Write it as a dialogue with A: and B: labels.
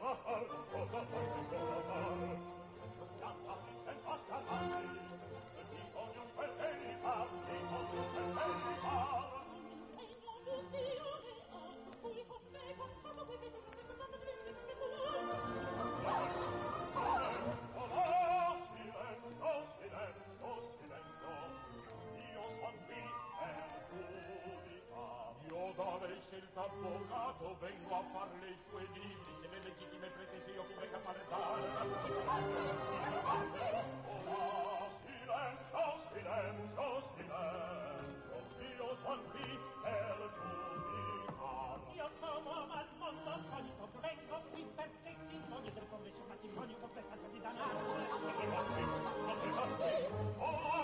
A: cosa far, cosa far? Canta senza scatarsi, dico ognuno per verità, dico ognuno per verità. Io son qui per giudicare. Io dove scelta avvocato vengo a far le sue libri, se le legittime pretese io come caparezare. Silenzio, io son qui per giudicare. Io sono al mondo solito, vengo qui per testimonio del commesso matrimonio con prestazione di danaro. Sapevate,